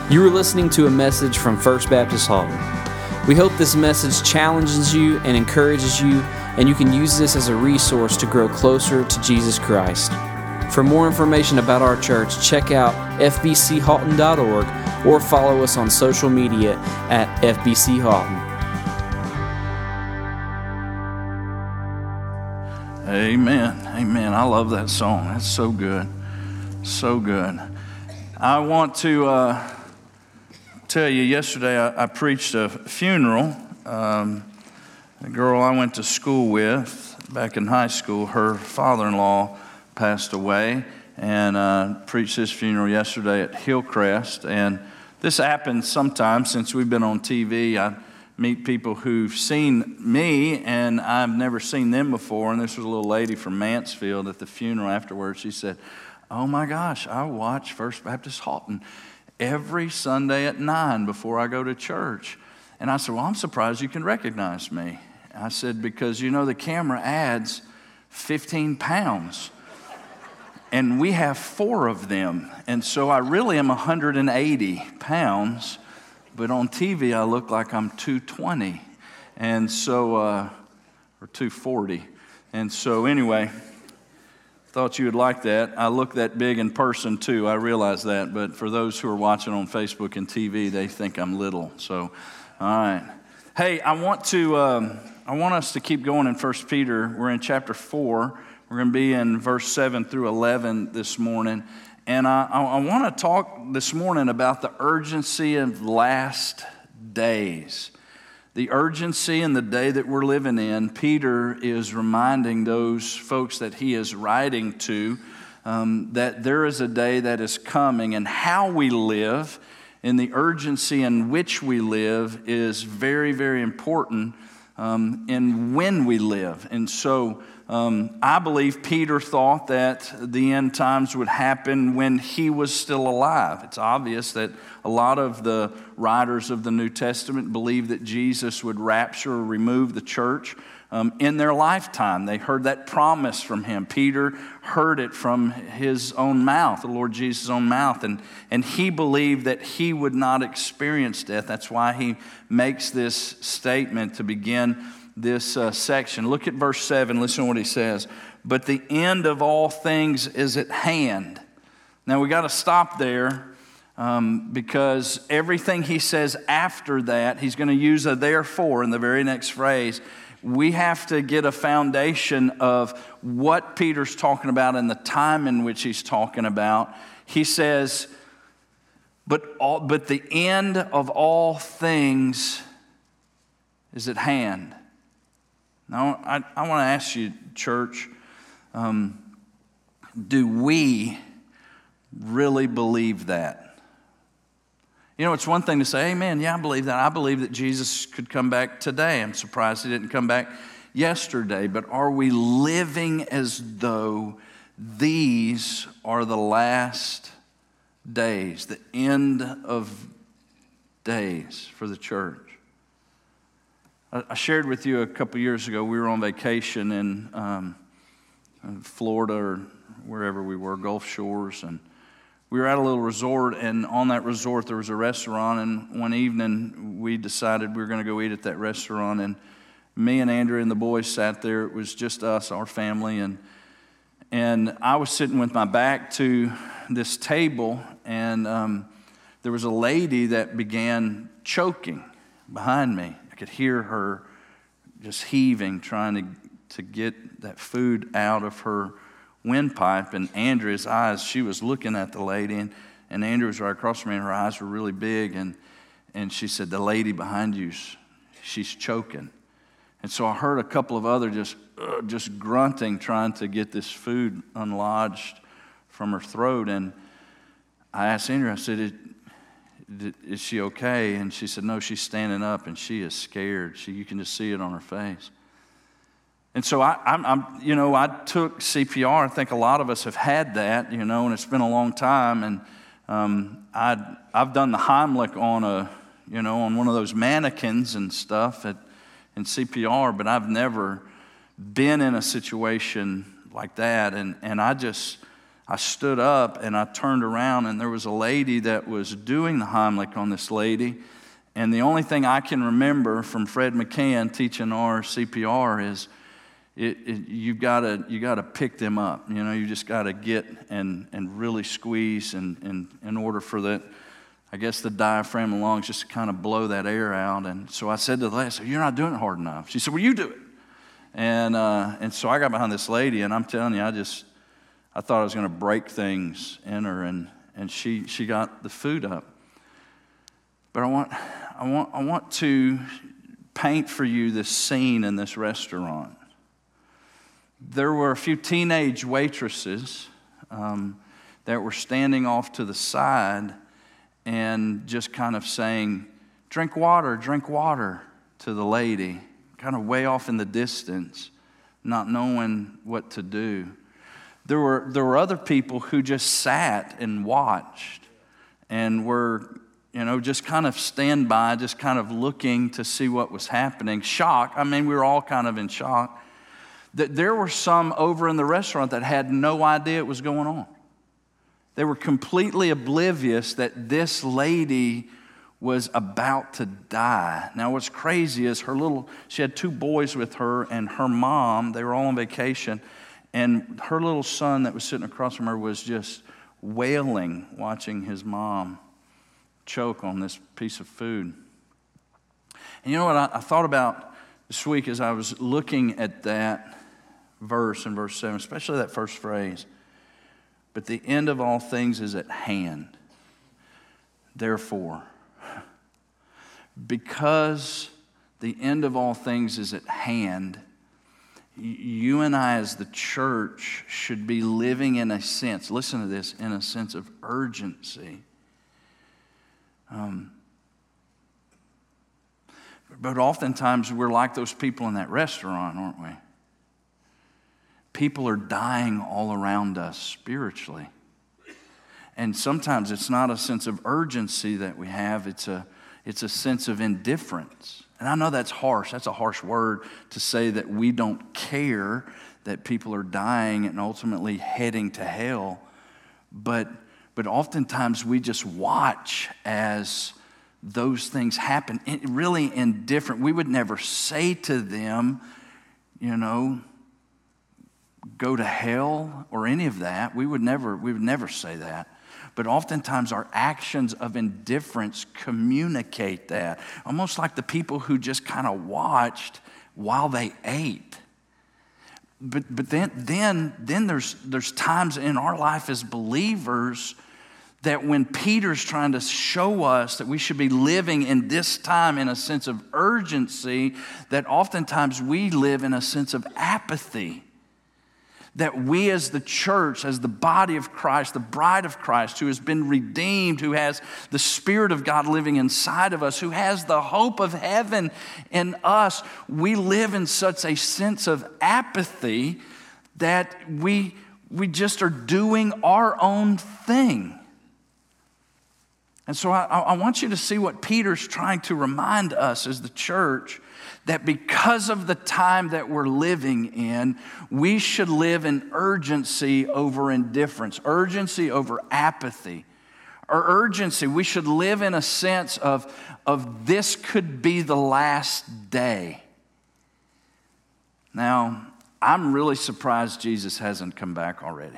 You are listening to a message from First Baptist Halton. We hope this message challenges you and encourages you, and you can use this as a resource to grow closer to Jesus Christ. For more information about our church, check out fbchalton.org or follow us on social media at fbchalton. Amen. Amen. I love that song. That's so good. So good. I want to tell you, yesterday I preached a funeral. A girl I went to school with back in high school, her father-in-law passed away, and preached his funeral yesterday at Hillcrest. And this happens sometimes since we've been on TV. I meet people who've seen me, and I've never seen them before. And this was a little lady from Mansfield at the funeral afterwards. She said, "Oh my gosh, I watch First Baptist Halton every Sunday at 9 before I go to church." And I said, "Well, I'm surprised you can recognize me." I said, "Because you know the camera adds 15 pounds. And we have 4 of them. And so I really am 180 pounds. But on TV, I look like I'm 220. And so, or 240. And so anyway, thought you would like that. I look that big in person too. I realize that. But for those who are watching on Facebook and TV, they think I'm little. So, all right. Hey, I want us to keep going in 1 Peter. We're in chapter 4. We're going to be in verse 7 through 11 this morning. And I want to talk this morning about the urgency of last days. The urgency in the day that we're living in. Peter is reminding those folks that he is writing to that there is a day that is coming, and how we live and the urgency in which we live is very, very important in when we live. And so I believe Peter thought that the end times would happen when he was still alive. It's obvious that a lot of the writers of the New Testament believe that Jesus would rapture or remove the church in their lifetime. They heard that promise from him. Peter heard it from his own mouth, the Lord Jesus' own mouth, and he believed that he would not experience death. That's why he makes this statement to begin this section. Look at verse 7. Listen to what he says. "But the end of all things is at hand." Now we got to stop there because everything he says after that, he's going to use a therefore in the very next phrase. We have to get a foundation of what Peter's talking about and the time in which he's talking about. He says, but the end of all things is at hand. Now, I want to ask you, church, do we really believe that? You know, it's one thing to say, "Amen, yeah, I believe that. I believe that Jesus could come back today. I'm surprised he didn't come back yesterday." But are we living as though these are the last days, the end of days for the church? I shared with you a couple years ago, we were on vacation in Florida or wherever we were, Gulf Shores, and we were at a little resort, and on that resort there was a restaurant, and one evening we decided we were going to go eat at that restaurant, and me and Andrew and the boys sat there. It was just us, our family, and I was sitting with my back to this table, and there was a lady that began choking behind me. I could hear her just heaving, trying to get that food out of her windpipe. And Andrew's eyes, she was looking at the lady, and Andrew was right across from me, and her eyes were really big. And she said, "The lady behind you, she's choking." And so I heard a couple of other just grunting, trying to get this food unlodged from her throat. And I asked Andrew, I said, "Is she okay?" And she said, "No, she's standing up and she is scared. You can just see it on her face." And so I took CPR. I think a lot of us have had that, and it's been a long time. And I've done the Heimlich on one of those mannequins and stuff in CPR, but I've never been in a situation like that. And I stood up and I turned around, and there was a lady that was doing the Heimlich on this lady. And the only thing I can remember from Fred McCann teaching our CPR is you gotta pick them up. You know, you just gotta get and really squeeze and in order for that, I guess, the diaphragm and lungs just to kind of blow that air out. And so I said to the lady, I said, "You're not doing it hard enough." She said, "Well, you do it." And so I got behind this lady, and I'm telling you, I thought I was going to break things in her, and she got the food up. But I want to paint for you this scene in this restaurant. There were a few teenage waitresses that were standing off to the side and just kind of saying, drink water," to the lady, kind of way off in the distance, not knowing what to do. There were other people who just sat and watched and were, just kind of stand by, just kind of looking to see what was happening. Shock. I mean, we were all kind of in shock. There were some over in the restaurant that had no idea it was going on. They were completely oblivious that this lady was about to die. Now, what's crazy is she had 2 boys with her and her mom. They were all on vacation. And her little son that was sitting across from her was just wailing, watching his mom choke on this piece of food. And you know what I thought about this week as I was looking at that verse in verse 7, especially that first phrase, "But the end of all things is at hand. Therefore," because the end of all things is at hand, you and I as the church should be living in a sense, listen to this, in a sense of urgency. But oftentimes we're like those people in that restaurant, aren't we? People are dying all around us spiritually. And sometimes it's not a sense of urgency that we have, it's a sense of indifference. And I know that's harsh. That's a harsh word to say that we don't care that people are dying and ultimately heading to hell. But oftentimes we just watch as those things happen, really indifferent. We would never say to them, go to hell or any of that. We would never say that. But oftentimes our actions of indifference communicate that. Almost like the people who just kind of watched while they ate. But then there's times in our life as believers that when Peter's trying to show us that we should be living in this time in a sense of urgency, that oftentimes we live in a sense of apathy. That we as the church, as the body of Christ, the bride of Christ, who has been redeemed, who has the Spirit of God living inside of us, who has the hope of heaven in us, we live in such a sense of apathy that we just are doing our own thing. And so I want you to see what Peter's trying to remind us as the church, that because of the time that we're living in, we should live in urgency over indifference, urgency over apathy. Or urgency, we should live in a sense of this could be the last day. Now, I'm really surprised Jesus hasn't come back already.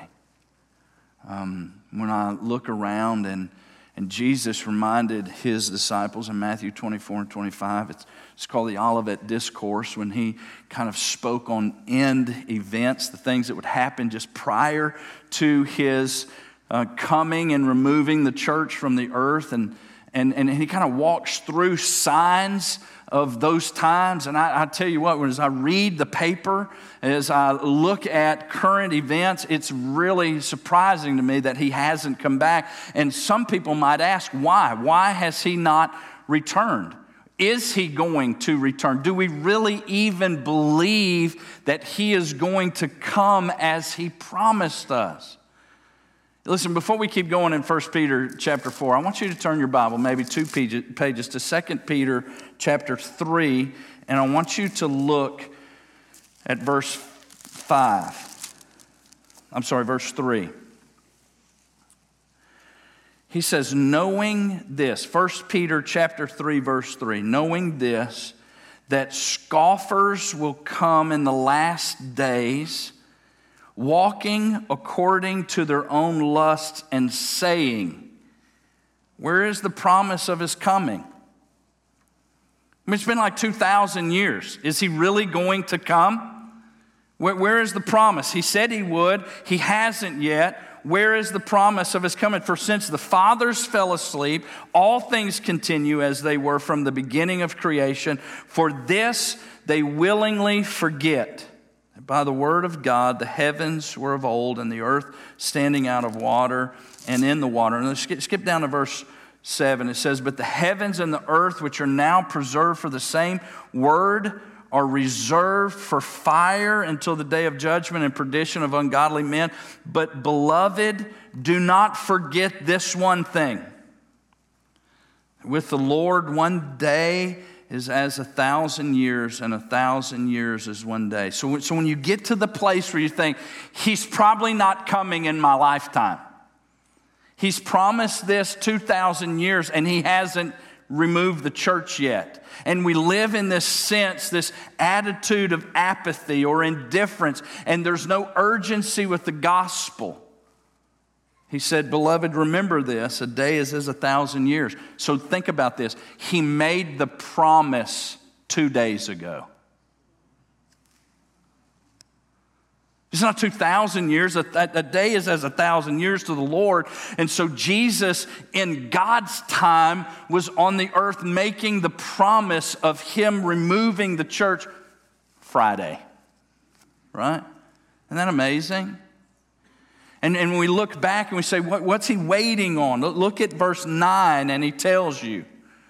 When I look around and Jesus reminded his disciples in Matthew 24 and 25, it's called the Olivet Discourse, when he kind of spoke on end events, the things that would happen just prior to his coming and removing the church from the earth. And he kind of walks through signs of those times. And I tell you what, as I read the paper, as I look at current events, it's really surprising to me that he hasn't come back. And some people might ask, why? Why has he not returned? Is he going to return? Do we really even believe that he is going to come as he promised us? Listen, before we keep going in 1 Peter chapter 4, I want you to turn your Bible, maybe 2 pages, to 2 Peter chapter 3, and I want you to look at verse 3. He says, knowing this, 1 Peter chapter 3, verse 3, knowing this, that scoffers will come in the last days, walking according to their own lusts and saying, where is the promise of his coming? I mean, it's been like 2,000 years. Is he really going to come? Where is the promise? He said he would. He hasn't yet. Where is the promise of his coming? For since the fathers fell asleep, all things continue as they were from the beginning of creation. For this they willingly forget. By the word of God, the heavens were of old, and the earth standing out of water and in the water. And let's skip down to verse 7. It says, but the heavens and the earth, which are now preserved for the same word, are reserved for fire until the day of judgment and perdition of ungodly men. But beloved, do not forget this one thing. With the Lord, one day is as 1,000 years, and 1,000 years is one day. So when you get to the place where you think, he's probably not coming in my lifetime. He's promised this 2,000 years, and he hasn't removed the church yet. And we live in this sense, this attitude of apathy or indifference, and there's no urgency with the gospel. He said, beloved, remember this, a day is as 1,000 years. So think about this. He made the promise 2 days ago. It's not 2,000 years. A day is as 1,000 years to the Lord. And so Jesus, in God's time, was on the earth making the promise of him removing the church Friday. Right? Isn't that amazing? And when we look back and we say, what's he waiting on? Look at verse 9, and he tells you,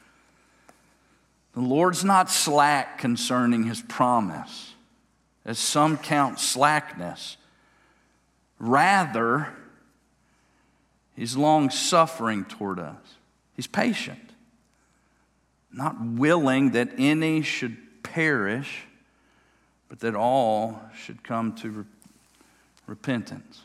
the Lord's not slack concerning his promise, as some count slackness. Rather, he's long-suffering toward us. He's patient, not willing that any should perish, but that all should come to repentance.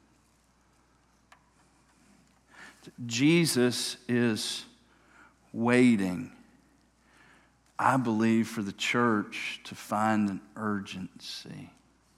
Jesus is waiting, I believe, for the church to find an urgency.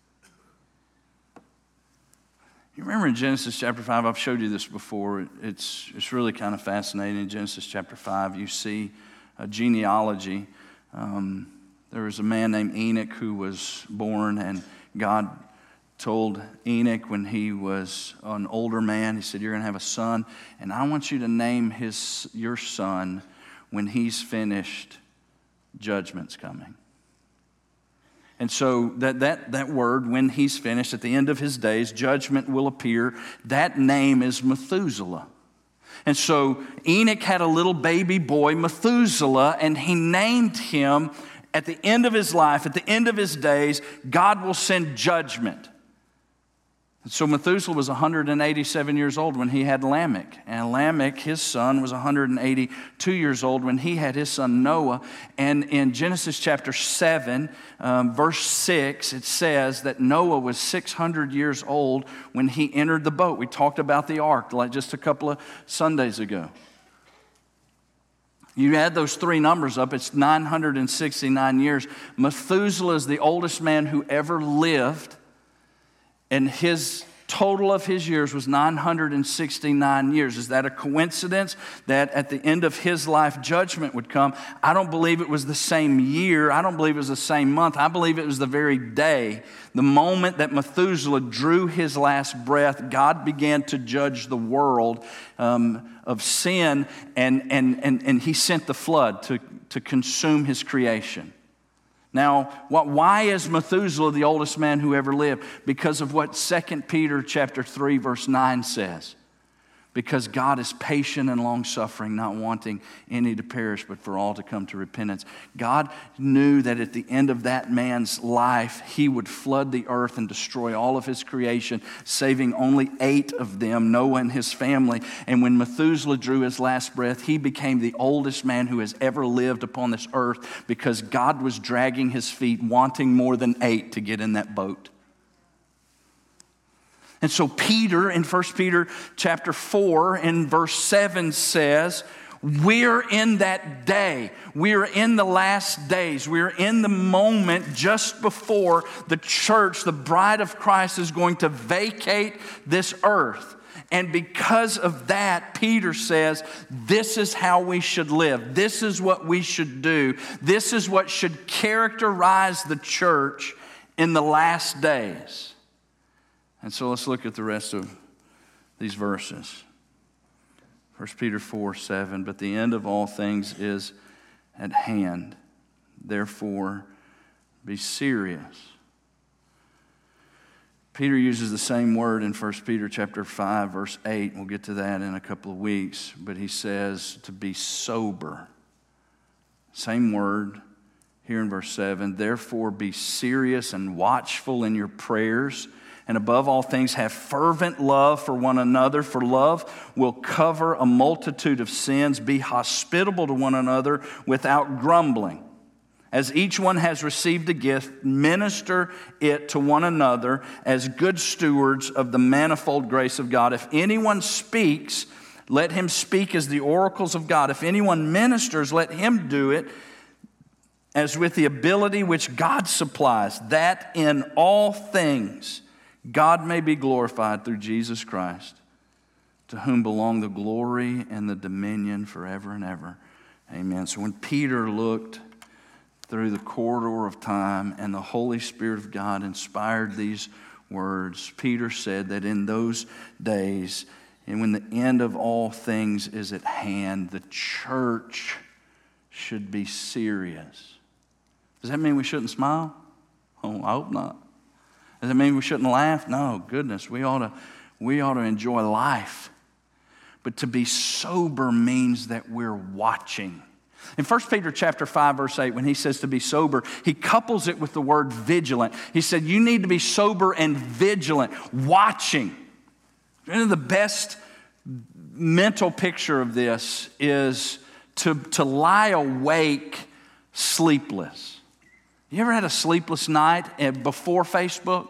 You remember in Genesis chapter 5, I've showed you this before. It's really kind of fascinating. In Genesis chapter 5, you see a genealogy. There was a man named Enoch who was born, and God told Enoch when he was an older man, he said, you're going to have a son, and I want you to name your son when he's finished, judgment's coming. And so that word, when he's finished, at the end of his days, judgment will appear. That name is Methuselah. And so Enoch had a little baby boy, Methuselah, and he named him at the end of his life, at the end of his days, God will send judgment. So Methuselah was 187 years old when he had Lamech. And Lamech, his son, was 182 years old when he had his son Noah. And in Genesis chapter 7, verse 6, it says that Noah was 600 years old when he entered the boat. We talked about the ark like just a couple of Sundays ago. You add those three numbers up, it's 969 years. Methuselah is the oldest man who ever lived. And his total of his years was 969 years. Is that a coincidence that at the end of his life judgment would come? I don't believe it was the same year. I don't believe it was the same month. I believe it was the very day, the moment that Methuselah drew his last breath, God began to judge the world of sin, and he sent the flood to consume his creation. Now, why is Methuselah the oldest man who ever lived? Because of what 2 Peter chapter 3, verse 9 says. Because God is patient and long-suffering, not wanting any to perish, but for all to come to repentance. God knew that at the end of that man's life, he would flood the earth and destroy all of his creation, saving only 8 of them, Noah and his family. And when Methuselah drew his last breath, he became the oldest man who has ever lived upon this earth because God was dragging his feet, wanting more than 8 to get in that boat. And so Peter in 1 Peter chapter 4 in verse 7 says, we're in that day. We're in the last days. We're in the moment just before the church, the bride of Christ, is going to vacate this earth. And because of that, Peter says, this is how we should live. This is what we should do. This is what should characterize the church in the last days. And so let's look at the rest of these verses. 1 Peter 4:7, but the end of all things is at hand. Therefore, be serious. Peter uses the same word in 1 Peter chapter 5, verse 8. We'll get to that in a couple of weeks. But he says to be sober. Same word here in verse 7. Therefore, be serious and watchful in your prayers. And above all things, have fervent love for one another, for love will cover a multitude of sins. Be hospitable to one another without grumbling. As each one has received a gift, minister it to one another as good stewards of the manifold grace of God. If anyone speaks, let him speak as the oracles of God. If anyone ministers, let him do it as with the ability which God supplies, that in all things God may be glorified through Jesus Christ, to whom belong the glory and the dominion forever and ever. Amen. So when Peter looked through the corridor of time and the Holy Spirit of God inspired these words, Peter said that in those days, and when the end of all things is at hand, the church should be serious. Does that mean we shouldn't smile? Oh, I hope not. Does that mean we shouldn't laugh? No, goodness, we ought to enjoy life. But to be sober means that we're watching. In 1 Peter chapter 5, verse 8, when he says to be sober, he couples it with the word vigilant. He said, you need to be sober and vigilant, watching. And the best mental picture of this is to lie awake sleepless. You ever had a sleepless night before Facebook?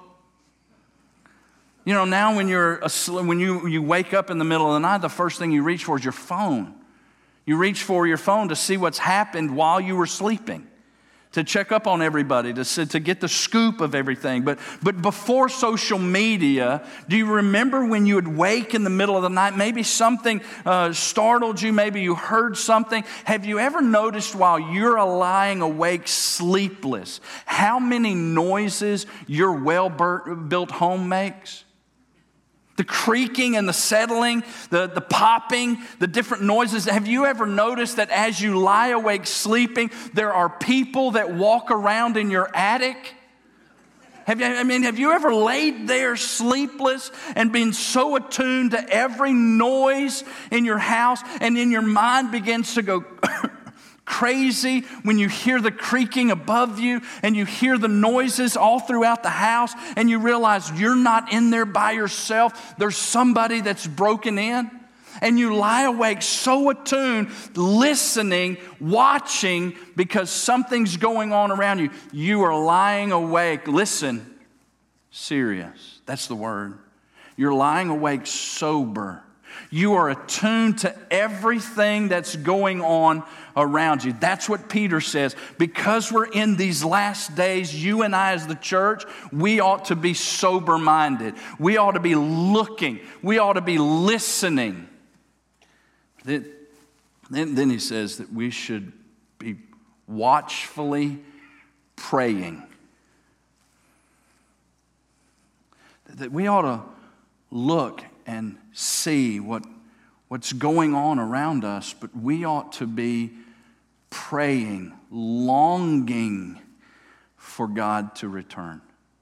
You know, now when you wake up in the middle of the night, the first thing you reach for is your phone. You reach for your phone to see what's happened while you were sleeping, to check up on everybody, to get the scoop of everything. But before social media, do you remember when you would wake in the middle of the night? Maybe something startled you. Maybe you heard something. Have you ever noticed while you're lying awake sleepless, how many noises your well-built home makes? The creaking and the settling, the popping, the different noises. Have you ever noticed that as you lie awake sleeping, there are people that walk around in your attic? Have you ever laid there sleepless and been so attuned to every noise in your house, and then your mind begins to go crazy when you hear the creaking above you and you hear the noises all throughout the house and you realize you're not in there by yourself. There's somebody that's broken in. And you lie awake so attuned, listening, watching, because something's going on around you. You are lying awake. Listen, serious. That's the word. You're lying awake sober. You are attuned to everything that's going on around you. That's what Peter says. Because we're in these last days, you and I as the church, we ought to be sober-minded. We ought to be looking. We ought to be listening. Then he says that we should be watchfully praying. That we ought to look and see what's going on around us, but we ought to be praying, longing for God to return.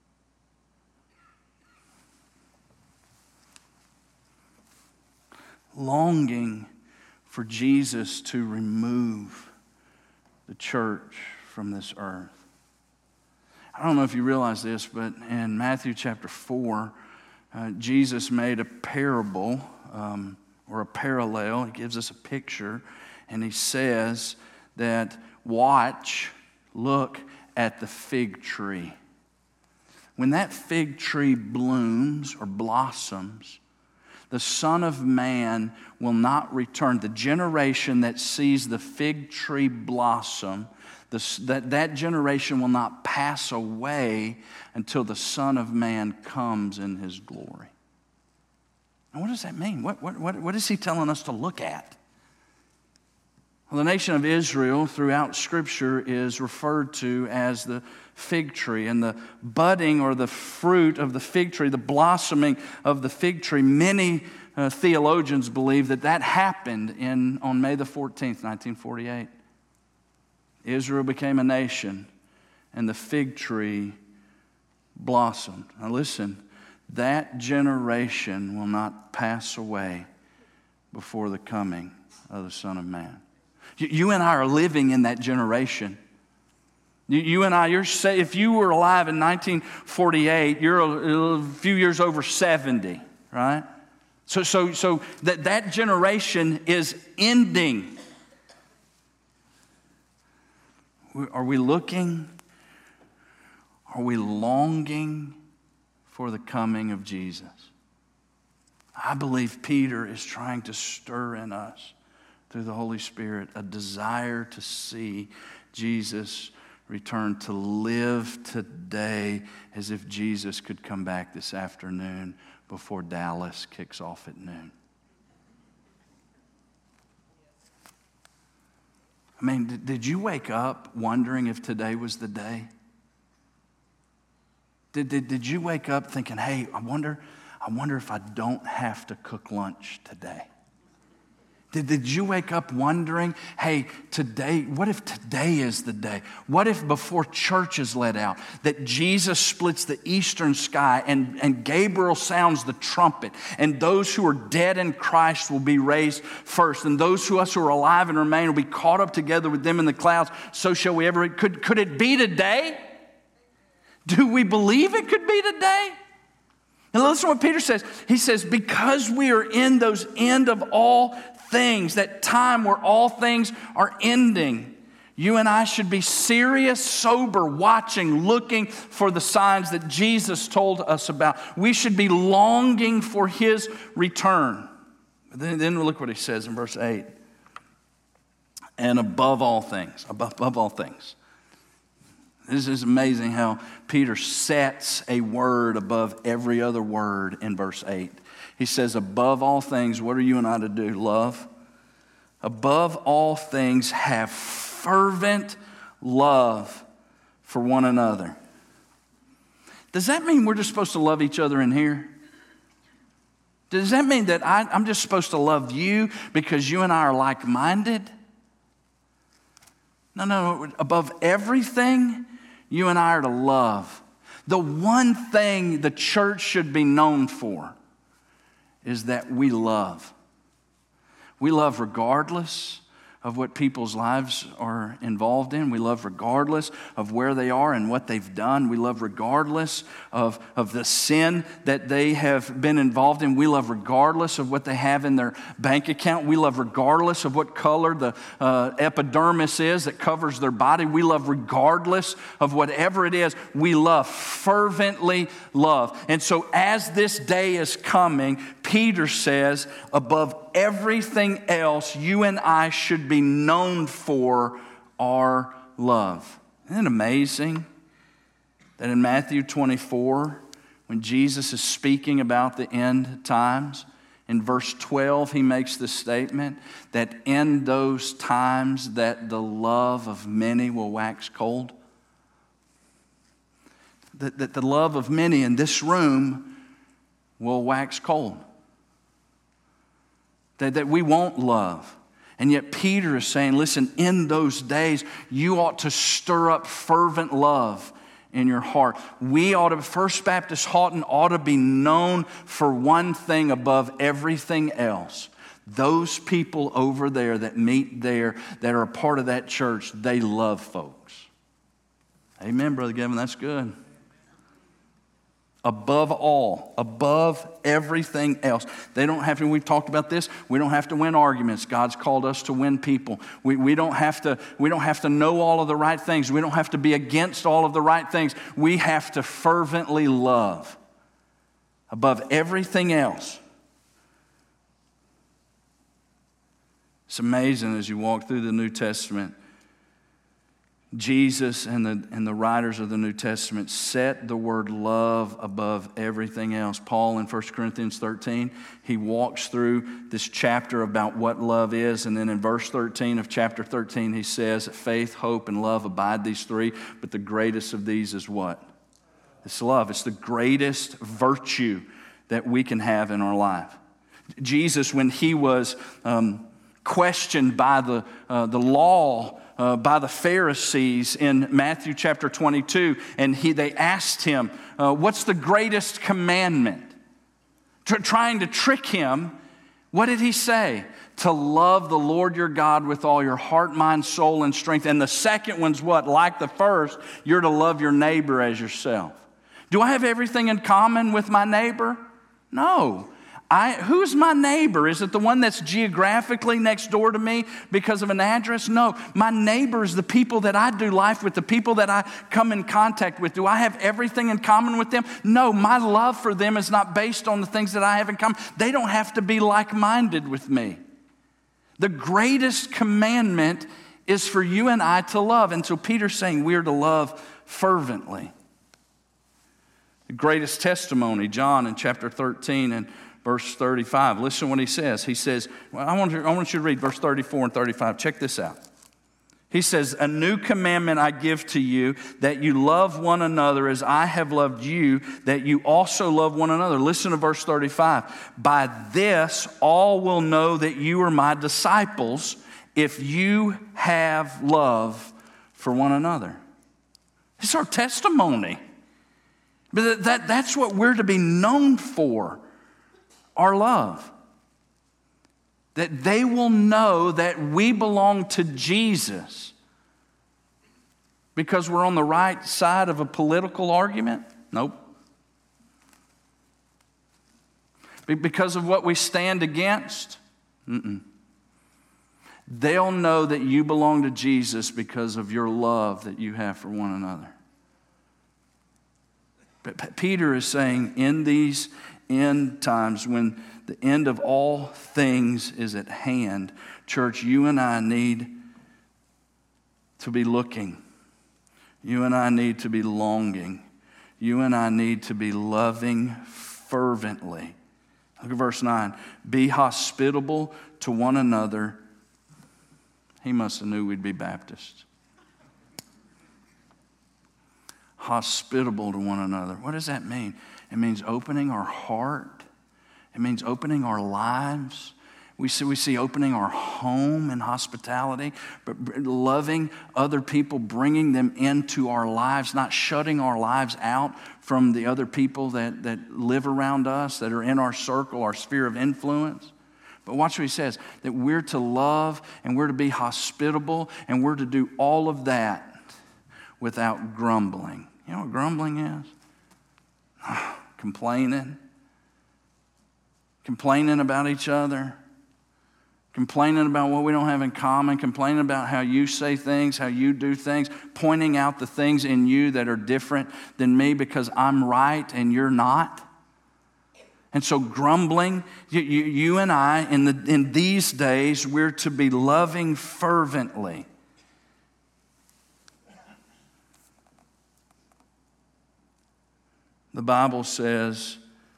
Longing for Jesus to remove the church from this earth. I don't know if you realize this, but in Matthew chapter 4, Jesus made a parable or a parallel. He gives us a picture, and he says that look at the fig tree. when that fig tree blooms or blossoms, the Son of Man will not return. The generation that sees the fig tree blossom, that generation will not pass away until the Son of Man comes in His glory. And what does that mean? What is He telling us to look at? Well, the nation of Israel throughout Scripture is referred to as the fig tree, and the budding or the fruit of the fig tree, the blossoming of the fig tree. Many theologians believe that happened on May the 14th, 1948. Israel became a nation, and the fig tree blossomed. Now listen, that generation will not pass away before the coming of the Son of Man. You and I are living in that generation. You and I, if you were alive in 1948, you're a few years over 70, right? So that generation is ending. Are we looking? Are we longing for the coming of Jesus? I believe Peter is trying to stir in us through the Holy Spirit a desire to see Jesus return, to live today as if Jesus could come back this afternoon before Dallas kicks off at noon. I mean, did you wake up wondering if today was the day? Did you wake up thinking, hey, I wonder if I don't have to cook lunch today? Did you wake up wondering, hey, today, what if today is the day? What if before church is let out, that Jesus splits the eastern sky and Gabriel sounds the trumpet, and those who are dead in Christ will be raised first, and those who are alive and remain will be caught up together with them in the clouds, so shall we ever. Could it be today? Do we believe it could be today? And listen to what Peter says. He says, because we are in those end of all things, that time where all things are ending, you and I should be serious, sober, watching, looking for the signs that Jesus told us about. We should be longing for His return. Then look what he says in verse 8. And above all things, above all things. This is amazing how Peter sets a word above every other word in verse 8. He says, above all things, what are you and I to do? Love. Above all things, have fervent love for one another. Does that mean we're just supposed to love each other in here? Does that mean that I'm just supposed to love you because you and I are like-minded? No. Above everything, you and I are to love. The one thing the church should be known for is that we love. We love regardless of what people's lives are involved in. We love regardless of where they are and what they've done. We love regardless of the sin that they have been involved in. We love regardless of what they have in their bank account. We love regardless of what color the epidermis is that covers their body. We love regardless of whatever it is. We love, fervently love. And so as this day is coming, Peter says, above everything else, you and I should be known for our love. Isn't it amazing that in Matthew 24, when Jesus is speaking about the end times, in verse 12, he makes the statement that in those times that the love of many will wax cold. That the love of many in this room will wax cold. That we won't love. And yet Peter is saying, listen, in those days, you ought to stir up fervent love in your heart. First Baptist Houghton ought to be known for one thing above everything else. Those people over there that meet there, that are a part of that church, they love folks. Amen, Brother Gavin, that's good. Above all, above everything else. They don't have to, we've talked about this, we don't have to win arguments. God's called us to win people. We don't have to know all of the right things. We don't have to be against all of the right things. We have to fervently love above everything else. It's amazing as you walk through the New Testament. Jesus and the writers of the New Testament set the word love above everything else. Paul in 1 Corinthians 13, he walks through this chapter about what love is. And then in verse 13 of chapter 13, he says, faith, hope, and love abide these three. But the greatest of these is what? It's love. It's the greatest virtue that we can have in our life. Jesus, when he was questioned by the law, by the Pharisees in Matthew chapter 22, and they asked him, what's the greatest commandment? Trying to trick him, what did he say? To love the Lord your God with all your heart, mind, soul, and strength. And the second one's what? Like the first, you're to love your neighbor as yourself. Do I have everything in common with my neighbor? No. Who's my neighbor? Is it the one that's geographically next door to me because of an address? No. My neighbor is the people that I do life with, the people that I come in contact with. Do I have everything in common with them? No. My love for them is not based on the things that I have in common. They don't have to be like-minded with me. The greatest commandment is for you and I to love. And so Peter's saying we are to love fervently. The greatest testimony, John in chapter 13 and verse 35. Listen to what he says. He says, well, I want you to read verse 34 and 35. Check this out. He says, a new commandment I give to you, that you love one another as I have loved you, that you also love one another. Listen to verse 35. By this all will know that you are my disciples, if you have love for one another. It's our testimony. But that's what we're to be known for. Our love. That they will know that we belong to Jesus because we're on the right side of a political argument? Nope. Because of what we stand against? Mm-mm. They'll know that you belong to Jesus because of your love that you have for one another. But Peter is saying in these end times, when the end of all things is at hand, church, you and I need to be looking. You and I need to be longing. You and I need to be loving fervently. Look at verse 9. Be hospitable to one another. He must have knew we'd be Baptists. Hospitable to one another. What does that mean? It means opening our heart. It means opening our lives. We see opening our home in hospitality, but loving other people, bringing them into our lives, not shutting our lives out from the other people that live around us, that are in our circle, our sphere of influence. But watch what he says, that we're to love and we're to be hospitable and we're to do all of that without grumbling. You know what grumbling is? Complaining about each other, complaining about what we don't have in common, complaining about how you say things, how you do things, pointing out the things in you that are different than me because I'm right and you're not. And so grumbling, you and I, in these days, we're to be loving fervently. The Bible says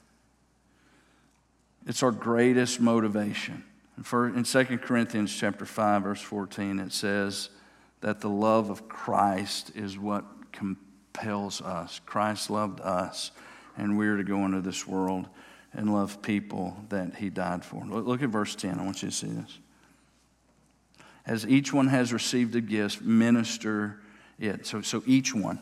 it's our greatest motivation. In 2 Corinthians chapter 5, verse 14, it says that the love of Christ is what compels us. Christ loved us, and we're to go into this world and love people that he died for. Look at verse 10. I want you to see this. As each one has received a gift, minister it. So each one.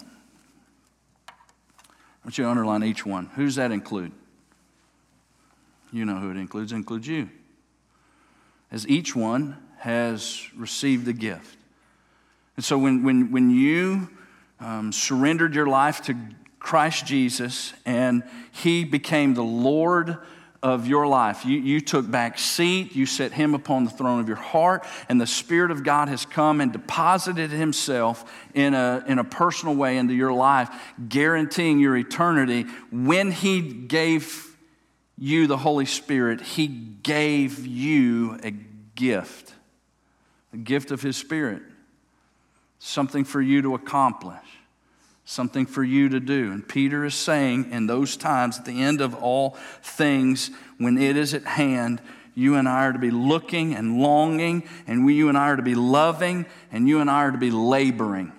I want you to underline each one. Who does that include? You know who it includes. It includes you. As each one has received the gift. And so when you surrendered your life Christ Jesus, and he became the Lord of your life. You took back seat, you set him upon the throne of your heart, and the Spirit of God has come and deposited himself in a personal way into your life, guaranteeing your eternity. When he gave you the Holy Spirit, he gave you a gift of his Spirit, something for you to accomplish, something for you to do. And Peter is saying in those times, at the end of all things, when it is at hand, you and I are to be looking and longing, and you and I are to be loving, and you and I are to be laboring.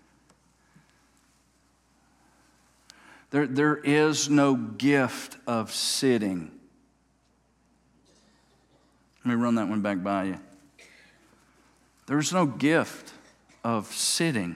There is no gift of sitting. Let me run that one back by you. There's no gift of sitting.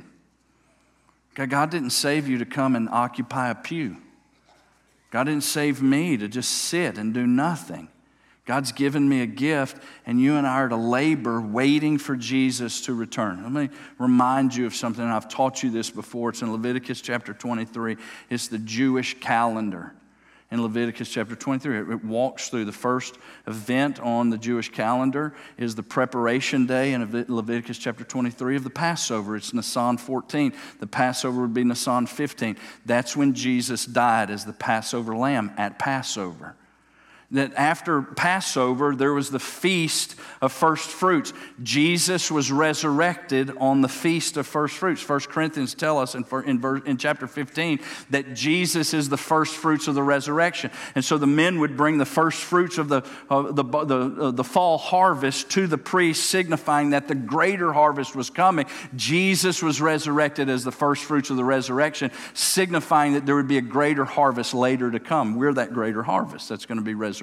God didn't save you to come and occupy a pew. God didn't save me to just sit and do nothing. God's given me a gift, and you and I are to labor waiting for Jesus to return. Let me remind you of something. I've taught you this before. It's in Leviticus chapter 23. It's the Jewish calendar. In Leviticus chapter 23, it walks through the first event on the Jewish calendar is the preparation day in Leviticus chapter 23 of the Passover. It's Nisan 14. The Passover would be Nisan 15. That's when Jesus died as the Passover lamb at Passover. That after Passover, there was the Feast of First Fruits. Jesus was resurrected on the Feast of First Fruits. 1 Corinthians tell us in chapter 15 that Jesus is the first fruits of the resurrection. And so the men would bring the first fruits of the fall harvest to the priest, signifying that the greater harvest was coming. Jesus was resurrected as the first fruits of the resurrection, signifying that there would be a greater harvest later to come. We're that greater harvest that's going to be resurrected.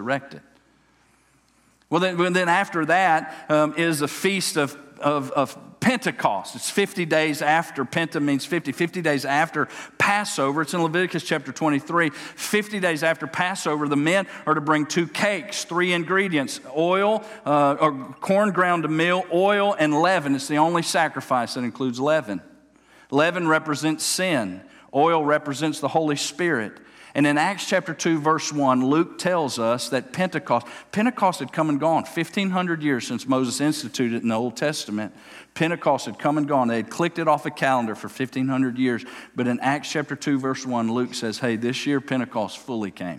Well, then after that is a feast of Pentecost. It's 50 days after. Penta means 50. 50 days after Passover. It's in Leviticus chapter 23. 50 days after Passover, the men are to bring 2 cakes, 3 ingredients: oil, or corn ground to meal, oil, and leaven. It's the only sacrifice that includes leaven. Leaven represents sin. Oil represents the Holy Spirit. And in Acts chapter 2, verse 1, Luke tells us that Pentecost had come and gone. 1,500 years since Moses instituted it in the Old Testament. Pentecost had come and gone. They had clicked it off a calendar for 1,500 years. But in Acts chapter 2, verse 1, Luke says, hey, this year Pentecost fully came.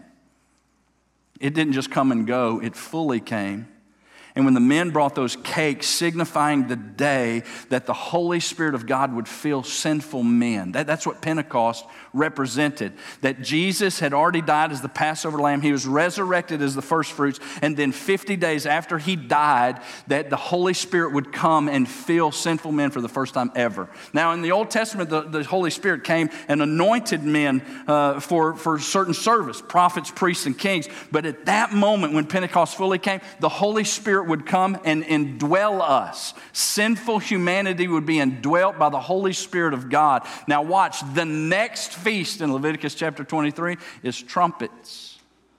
It didn't just come and go, it fully came. And when the men brought those cakes, signifying the day that the Holy Spirit of God would fill sinful men. That's what Pentecost represented. That Jesus had already died as the Passover lamb. He was resurrected as the first fruits. And then 50 days after he died, that the Holy Spirit would come and fill sinful men for the first time ever. Now, in the Old Testament, the Holy Spirit came and anointed men for certain service, prophets, priests, and kings. But at that moment, when Pentecost fully came, the Holy Spirit would come and indwell us. Sinful humanity would be indwelt by the Holy Spirit of God. Now watch, the next feast in Leviticus chapter 23 is trumpets.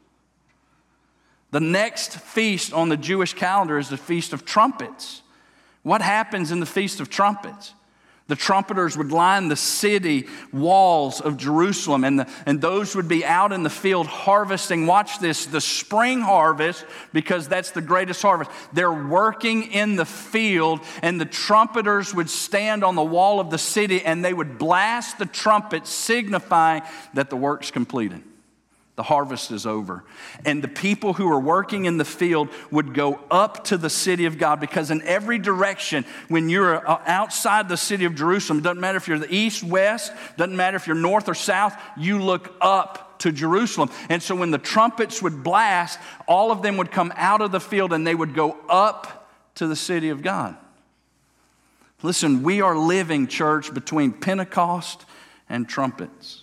The next feast on the Jewish calendar is the Feast of Trumpets. What happens in the Feast of Trumpets? The trumpeters would line the city walls of Jerusalem, and those would be out in the field harvesting. Watch this, the spring harvest, because that's the greatest harvest. They're working in the field, and the trumpeters would stand on the wall of the city, and they would blast the trumpet, signifying that the work's completed. The harvest is over. And the people who are working in the field would go up to the city of God, because in every direction, when you're outside the city of Jerusalem, it doesn't matter if you're the east, west, doesn't matter if you're north or south, you look up to Jerusalem. And so when the trumpets would blast, all of them would come out of the field and they would go up to the city of God. Listen, we are living, church, between Pentecost and trumpets.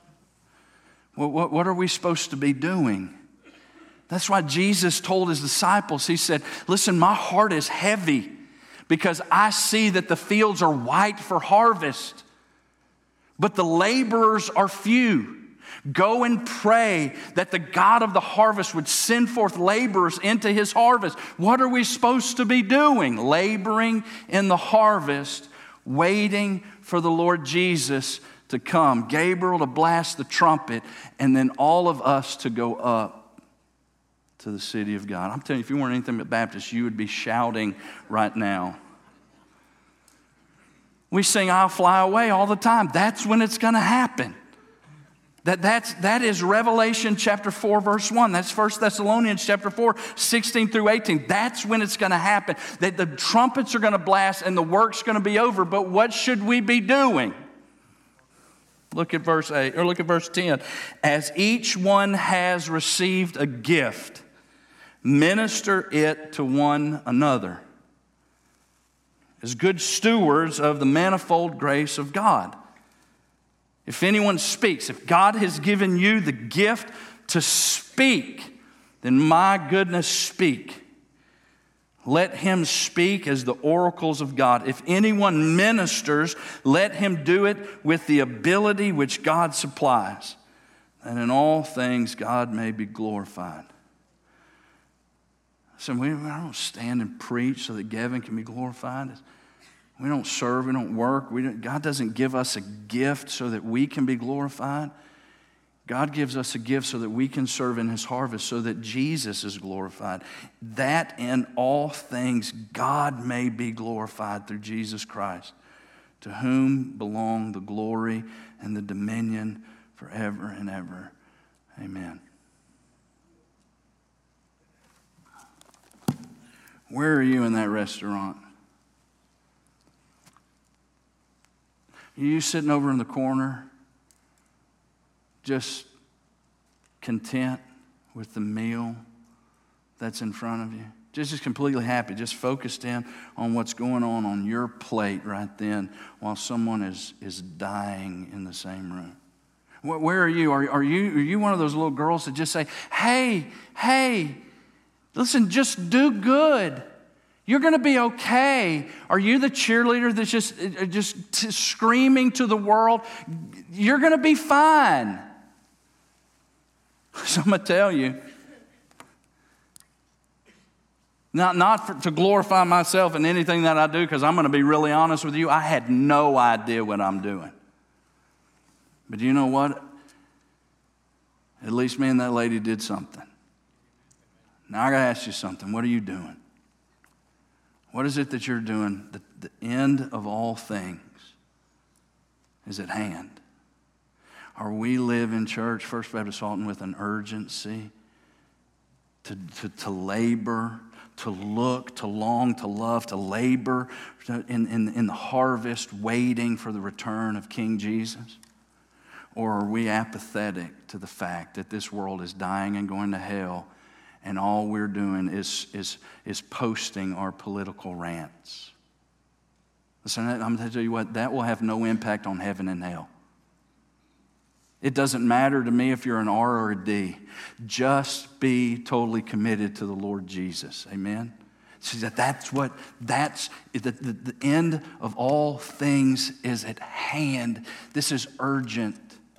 What are we supposed to be doing? That's why Jesus told his disciples, he said, listen, my heart is heavy because I see that the fields are white for harvest, but the laborers are few. Go and pray that the God of the harvest would send forth laborers into his harvest. What are we supposed to be doing? Laboring in the harvest, waiting for the Lord Jesus to come, Gabriel to blast the trumpet, and then all of us to go up to the city of God. I'm telling you, if you weren't anything but Baptist, you would be shouting right now. We sing "I'll Fly Away" all the time. That's when it's going to happen. That is Revelation chapter 4, verse 1. That's 1 Thessalonians chapter 4, 16 through 18. That's when it's going to happen. That the trumpets are going to blast and the work's going to be over. But what should we be doing? Look at verse 8, or look at verse 10. As each one has received a gift, minister it to one another as good stewards of the manifold grace of God. If anyone speaks, if God has given you the gift to speak, then my goodness, speak. Let him speak as the oracles of God. If anyone ministers, let him do it with the ability which God supplies, that in all things God may be glorified. So we don't stand and preach so that Gavin can be glorified. We don't serve, we don't work. God doesn't give us a gift so that we can be glorified. God gives us a gift so that we can serve in His harvest, so that Jesus is glorified. That in all things God may be glorified through Jesus Christ, to whom belong the glory and the dominion forever and ever. Amen. Where are you in that restaurant? Are you sitting over in the corner, just content with the meal that's in front of you? Just completely happy, just focused in on what's going on your plate right then while someone is dying in the same room. Where are you? Are you one of those little girls that just say, hey, listen, just do good. You're going to be okay. Are you the cheerleader that's just screaming to the world, you're going to be fine? So I'm going to tell you, to glorify myself in anything that I do, because I'm going to be really honest with you, I had no idea what I'm doing. But you know what? At least me and that lady did something. Now I got to ask you something. What are you doing? What is it that you're doing? The end of all things is at hand. Are we living, church, First Baptist Alton, with an urgency to labor, to look, to long, to love, to labor in the harvest, waiting for the return of King Jesus? Or are we apathetic to the fact that this world is dying and going to hell, and all we're doing is posting our political rants? Listen, I'm going to tell you what, that will have no impact on heaven and hell. It doesn't matter to me if you're an R or a D. Just be totally committed to the Lord Jesus. Amen? See, that's the end of all things is at hand. This is urgent.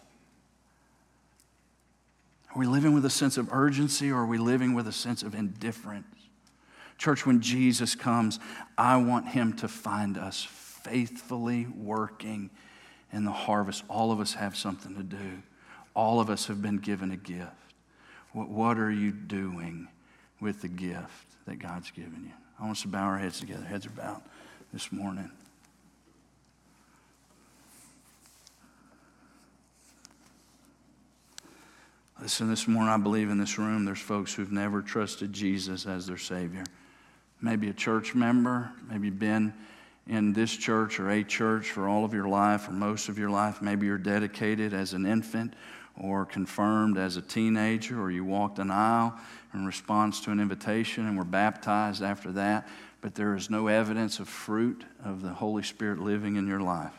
Are we living with a sense of urgency, or are we living with a sense of indifference? Church, when Jesus comes, I want Him to find us faithfully working in the harvest. All of us have something to do. All of us have been given a gift. What are you doing with the gift that God's given you? I want us to bow our heads together. Heads are bowed this morning. Listen, this morning I believe in this room there's folks who've never trusted Jesus as their Savior. Maybe a church member, maybe been in this church or a church for all of your life or most of your life. Maybe you're dedicated as an infant or confirmed as a teenager, or you walked an aisle in response to an invitation and were baptized after that, but there is no evidence of fruit of the Holy Spirit living in your life.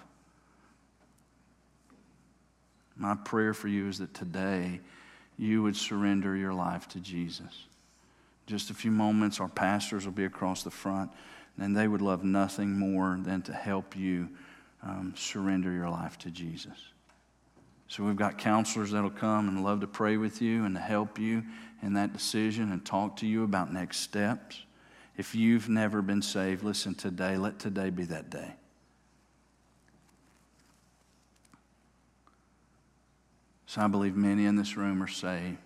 My prayer for you is that today you would surrender your life to Jesus. Just a few moments, our pastors will be across the front, and they would love nothing more than to help you surrender your life to Jesus. So we've got counselors that'll come and love to pray with you and to help you in that decision and talk to you about next steps. If you've never been saved, listen, let today be that day. So I believe many in this room are saved.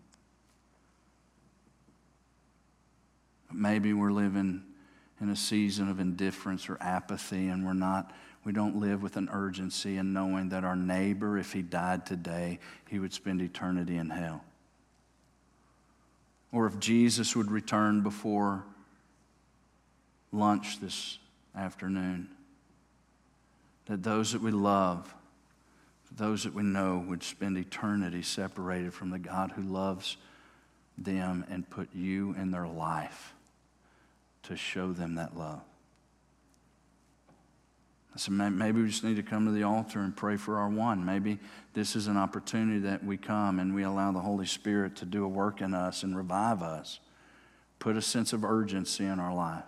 But maybe we're living in a season of indifference or apathy, and we don't live with an urgency in knowing that our neighbor, if he died today, he would spend eternity in hell. Or if Jesus would return before lunch this afternoon, that those that we love, those that we know would spend eternity separated from the God who loves them and put you in their life to show them that love. So maybe we just need to come to the altar and pray for our one. Maybe this is an opportunity that we come and we allow the Holy Spirit to do a work in us and revive us, put a sense of urgency in our life.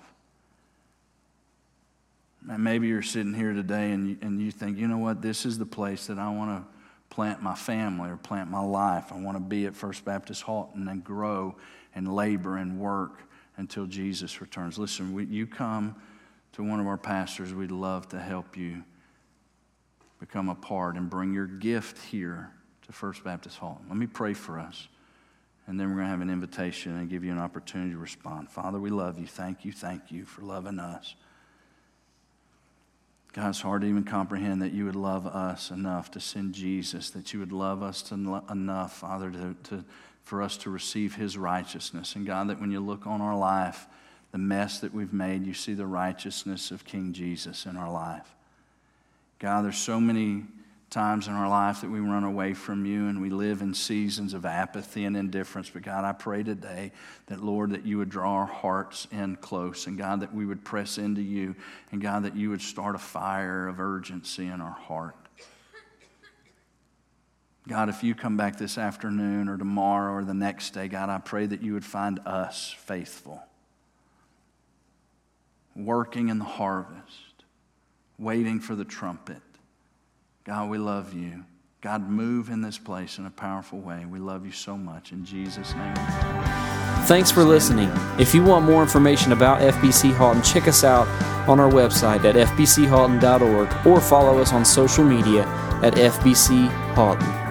And maybe you're sitting here today and you think, you know what, this is the place that I want to plant my family or plant my life. I want to be at First Baptist Halton and grow and labor and work until Jesus returns. Listen, you come to one of our pastors, we'd love to help you become a part and bring your gift here to First Baptist Halton. Let me pray for us, and then we're going to have an invitation and give you an opportunity to respond. Father, we love you. Thank you for loving us. God, it's hard to even comprehend that you would love us enough to send Jesus, that you would love us enough, Father, for us to receive his righteousness. And God, that when you look on our life, the mess that we've made, you see the righteousness of King Jesus in our life. God, there's so many times in our life that we run away from you and we live in seasons of apathy and indifference. But God, I pray today that, Lord, that you would draw our hearts in close. And God, that we would press into you. And God, that you would start a fire of urgency in our heart. God, if you come back this afternoon or tomorrow or the next day, God, I pray that you would find us faithful, working in the harvest, waiting for the trumpet. God, we love you. God, move in this place in a powerful way. We love you so much. In Jesus' name. Thanks for listening. If you want more information about FBC Halton, check us out on our website at fbchalton.org or follow us on social media at FBC Halton.